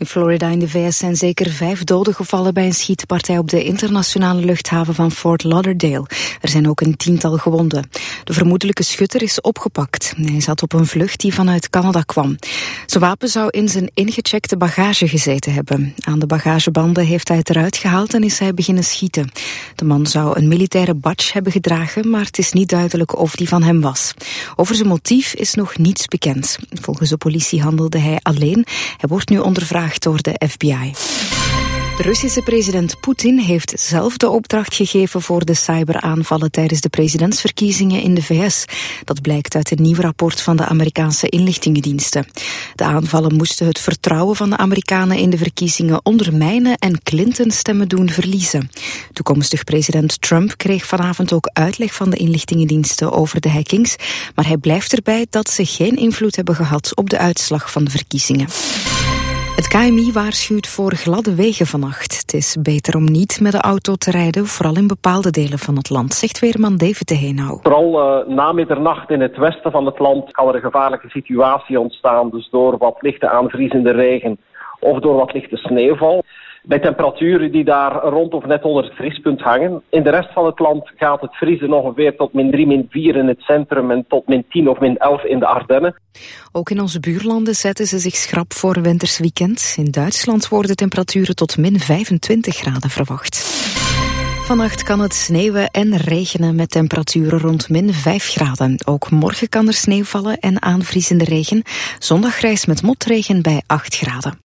In Florida in de VS zijn zeker 5 doden gevallen bij een schietpartij op de internationale luchthaven van Fort Lauderdale. Er zijn ook een 10-tal gewonden. De vermoedelijke schutter is opgepakt. Hij zat op een vlucht die vanuit Canada kwam. Zijn wapen zou in zijn ingecheckte bagage gezeten hebben. Aan de bagagebanden heeft hij het eruit gehaald en is hij beginnen schieten. De man zou een militaire badge hebben gedragen, maar het is niet duidelijk of die van hem was. Over zijn motief is nog niets bekend. Volgens de politie handelde hij alleen. Hij wordt nu ondervraagd door de FBI. De Russische president Poetin heeft zelf de opdracht gegeven voor de cyberaanvallen tijdens de presidentsverkiezingen in de VS. Dat blijkt uit een nieuw rapport van de Amerikaanse inlichtingendiensten. De aanvallen moesten het vertrouwen van de Amerikanen in de verkiezingen ondermijnen en Clinton stemmen doen verliezen. Toekomstig president Trump kreeg vanavond ook uitleg van de inlichtingendiensten over de hackings, maar hij blijft erbij dat ze geen invloed hebben gehad op de uitslag van de verkiezingen. Het KMI waarschuwt voor gladde wegen vannacht. Het is beter om niet met de auto te rijden, vooral in bepaalde delen van het land, zegt weerman David de Heenau. Vooral na middernacht in het westen van het land kan er een gevaarlijke situatie ontstaan. Dus door wat lichte aanvriezende regen of door wat lichte sneeuwval. Bij temperaturen die daar rond of net onder het vriespunt hangen. In de rest van het land gaat het vriezen ongeveer tot -3, -4 in het centrum en tot -10 of -11 in de Ardennen. Ook in onze buurlanden zetten ze zich schrap voor winters weekend. In Duitsland worden temperaturen tot -25 graden verwacht. Vannacht kan het sneeuwen en regenen met temperaturen rond -5 graden. Ook morgen kan er sneeuw vallen en aanvriezende regen. Zondag grijs met motregen bij 8 graden.